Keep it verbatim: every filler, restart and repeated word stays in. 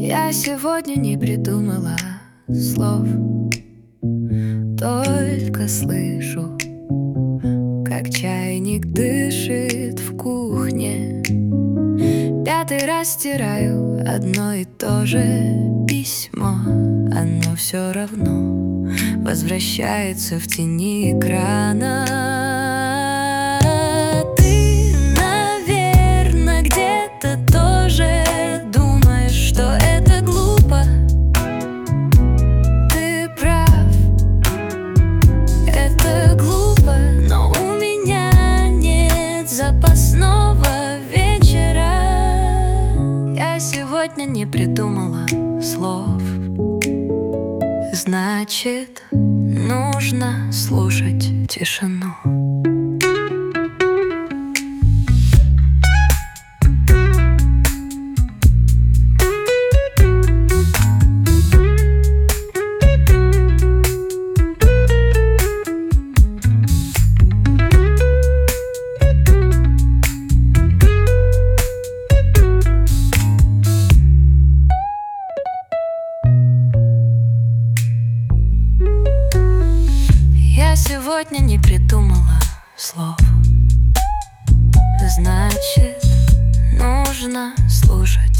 Я сегодня не придумала слов, только слышу, как чайник дышит в кухне. Пятый раз стираю одно и то же письмо, оно все равно возвращается в тени экрана. Ты, наверное, где-то тоже думаешь, что это глупо. Ты прав, это глупо, но у меня нет запасного вечера. Я сегодня не придумала слов, значит, нужно слушать тишину. Я сегодня не придумала слов, значит, нужно слушать